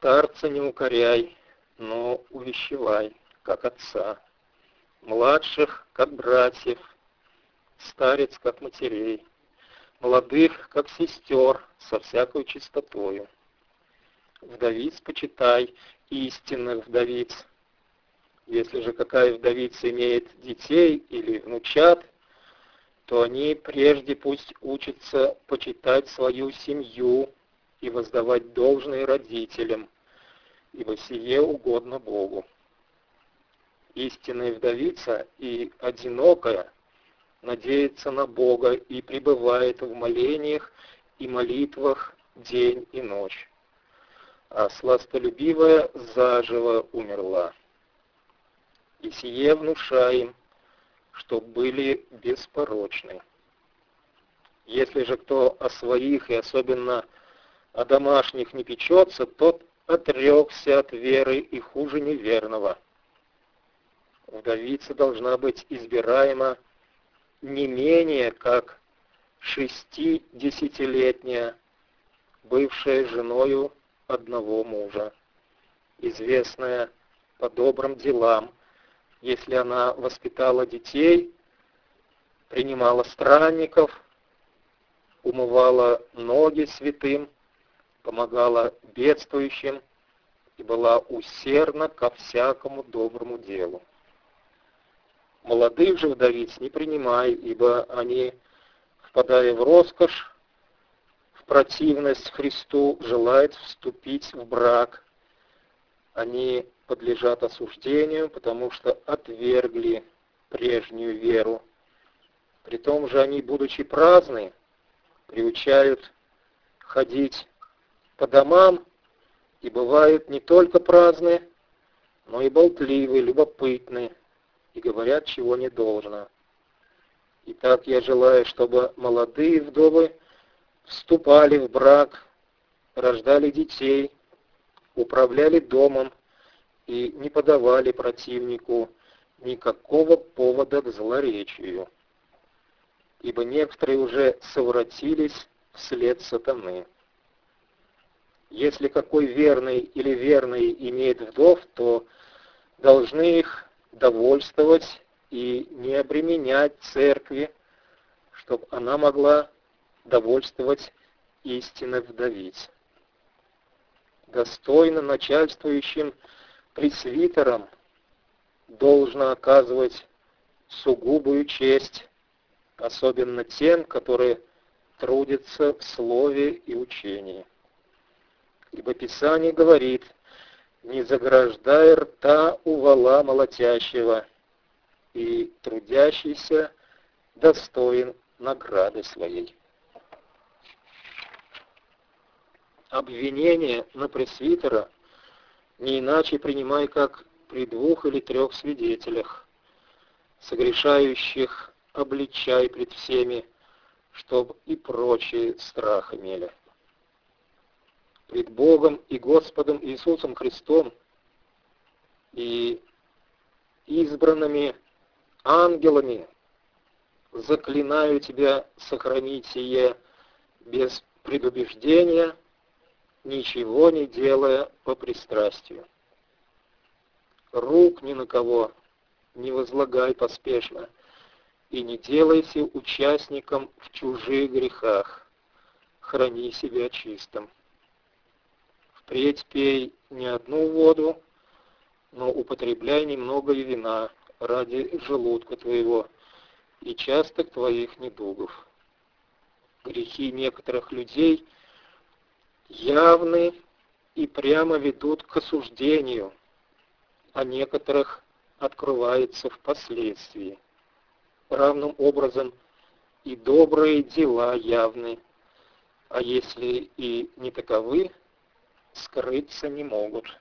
Старца не укоряй, но увещевай, как отца, младших, как братьев, старец, как матерей, молодых, как сестер, со всякой чистотою. Вдовиц почитай, истинных вдовиц. Если же какая вдовица имеет детей или внучат, то они прежде пусть учатся почитать свою семью и воздавать должное родителям, ибо сие угодно Богу. Истинная вдовица и одинокая надеется на Бога и пребывает в молениях и молитвах день и ночь, а сластолюбивая заживо умерла. И сие внушаем, чтоб были беспорочны. Если же кто о своих и особенно о домашних не печется, тот отрекся от веры и хуже неверного. Вдовица должна быть избираема не менее как 60-летняя, бывшая женою одного мужа, известная по добрым делам, если она воспитала детей, принимала странников, умывала ноги святым, помогала бедствующим и была усердна ко всякому доброму делу. Молодых же вдовиц не принимай, ибо они, впадая в роскошь, в противность Христу, желают вступить в брак. Они подлежат осуждению, потому что отвергли прежнюю веру. Притом же они, будучи праздны, приучают ходить по домам и бывают не только праздны, но и болтливы, любопытны и говорят, чего не должно. Итак, я желаю, чтобы молодые вдовы вступали в брак, рождали детей, управляли домом и не подавали противнику никакого повода к злоречию, ибо некоторые уже совратились вслед сатаны. Если какой верный или верный имеет вдов, то должны их довольствовать и не обременять церкви, чтобы она могла довольствовать истинных вдовиц. Достойно начальствующим пресвитерам должно оказывать сугубую честь, особенно тем, которые трудятся в слове и учении. Ибо Писание говорит: «Не заграждай рта у вола молотящего, и трудящийся достоин награды своей». Обвинение на пресвитера не иначе принимай, как при 2 или 3 свидетелях, согрешающих обличай пред всеми, чтоб и прочие страх имели. Пред Богом и Господом Иисусом Христом и избранными ангелами заклинаю тебя сохранить сие без предубеждения, ничего не делая по пристрастию. Рук ни на кого не возлагай поспешно, и не делайся участником в чужих грехах, храни себя чистым. Впредь пей не одну воду, но употребляй немного и вина ради желудка твоего и частых твоих недугов. Грехи некоторых людей явны и прямо ведут к осуждению, а некоторых открывается впоследствии. Равным образом и добрые дела явны, а если и не таковы, скрыться не могут.